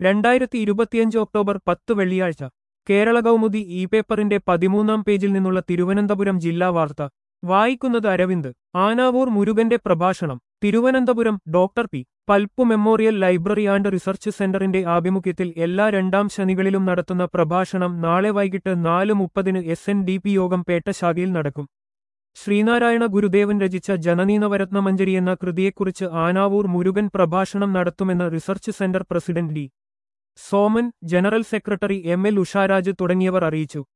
2025 October 10 വെള്ളിയാഴ്ച കേരള കൗമുദി ഈ പേപ്പറിന്റെ 13-ാം പേജിൽ നിന്നുള്ള തിരുവനന്തപുരം ജില്ലാ വാർത്ത വായിക്കുന്നത് അരവിന്ദ്. ആനാവൂർ മുരുകന്റെ പ്രഭാഷണം. Thiruvananthapuram doctor P. Palpu memorial library and research സെന്ററിന്റെ ആഭിമുഖ്യത്തിൽ എല്ലാ രണ്ടാം ശനികളിലും നടത്തുന്ന പ്രഭാഷണം നാളെ വൈകിട്ട് 4:30-ന് SNDP യോഗം പേട്ട ശാഖയിൽ നടക്കും. ശ്രീനാരായണ ഗുരുദേവൻ രചിച്ച ജനനീനവരത്നമഞ്ജരി എന്ന കൃതിയെക്കുറിച്ച് ആനാവൂർ മുരുകൻ പ്രഭാഷണം നടത്തുമെന്ന് research centre president D. Soman, general secretary ML Usharaj തുടങ്ങിയവർ അറിയിച്ചു.